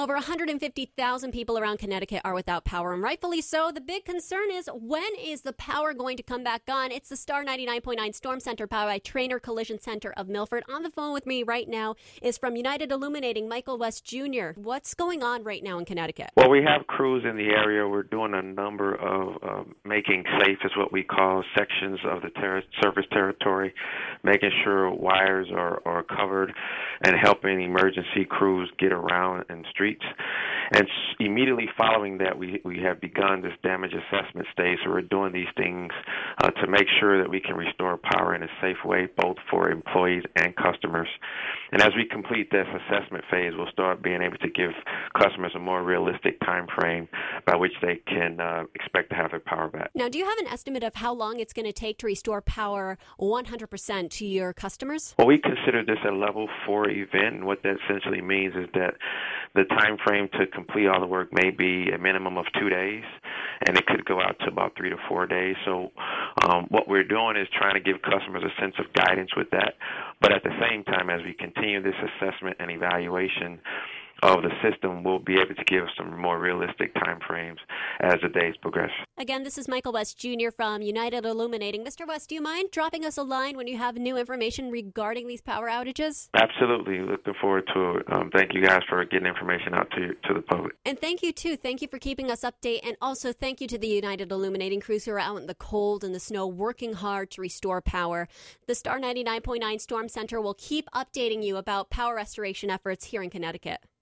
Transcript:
Over 150,000 people around Connecticut are without power, and rightfully so. The big concern is, when is the power going to come back on? It's the Star 99.9 Storm Center, powered by Trainer Collision Center of Milford. On the phone with me right now is from United Illuminating, Michael West Jr. What's going on right now in Connecticut? Well, we have crews in the area. We're doing a number of making safe, is what we call, sections of the surface territory, making sure wires are covered and helping emergency crews get around in streets. And immediately following that, we have begun this damage assessment stage. So we're doing these things to make sure that we can restore power in a safe way, both for employees and customers. And as we complete this assessment phase, we'll start being able to give customers a more realistic time frame by which they can expect to have their power back. Now, do you have an estimate of how long it's going to take to restore power 100% to your customers? Well, we consider this a level 4 event, and what that essentially means is that the time frame to complete all the work may be a minimum of 2 days, and it could go out to about 3 to 4 days. So what we're doing is trying to give customers a sense of guidance with that. But at the same time, as we continue this assessment and evaluation of the system, we'll be able to give some more realistic time frames as the days progress. Again, this is Michael West Jr. from United Illuminating. Mr. West, do you mind dropping us a line when you have new information regarding these power outages? Absolutely. Looking forward to it. Thank you guys for getting information out to the public. And thank you, too. Thank you for keeping us updated. And also thank you to the United Illuminating crews who are out in the cold and the snow working hard to restore power. The Star 99.9 Storm Center will keep updating you about power restoration efforts here in Connecticut.